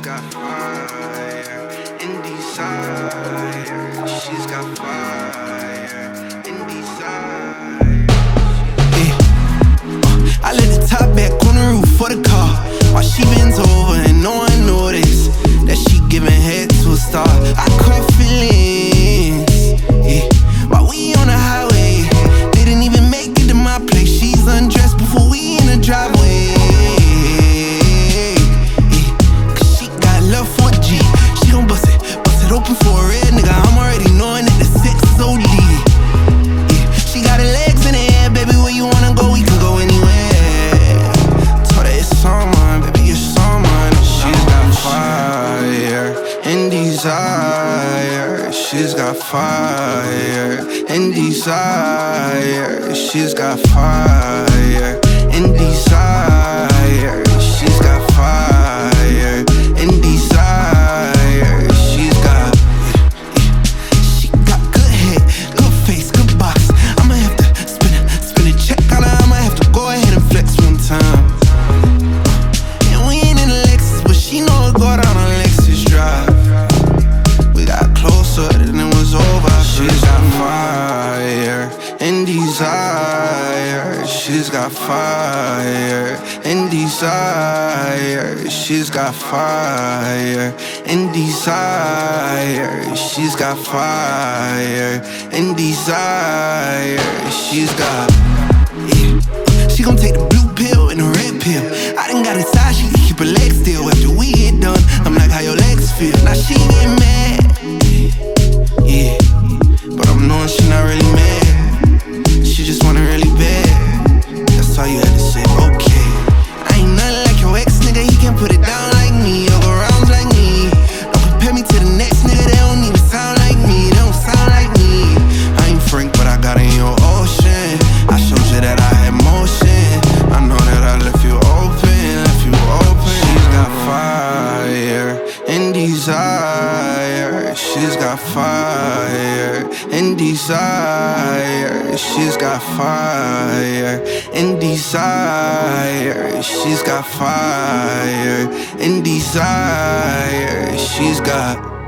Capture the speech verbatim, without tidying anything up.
got fire and desire. She's got fire and desire. Yeah. Uh, I let the top back on the roof for the car while she bends over and no one noticed that she giving head to a star. I caught feelings, yeah, while we on the highway. Didn't even make it to my place. She's undressed before we in the driveway. Open for a real nigga, I'm already knowing that the sex is O D. Yeah, she got her legs in the air, baby, where you wanna go, we could go anywhere. Told her it's on mine, baby, it's on mine. She's got fire and desire. She's got fire and desire. She's got fire and desire. She's got fire and desire. She's got fire and desire. She's got fire and desire. She's got fire and desire. She's got, yeah. She gon' take the blue pill and the red pill. I done got inside, she can keep her legs still. After we get done, I'm like, how your legs feel? Now she get mad, yeah, but I'm knowing she not really mad. She just want it really bad. That's all you had to say, okay. I ain't nothing like your ex, nigga. He can't put it down like me, or go rounds like me. Don't compare me to the next nigga. They don't even sound like me. They don't sound like me. I ain't Frank, but I got in your ocean. I showed you that I had motion. I know that I left you open, left you open. She's got fire and desire. She's got fire and desire. She's got fire and desire. She's got fire and desire. She's got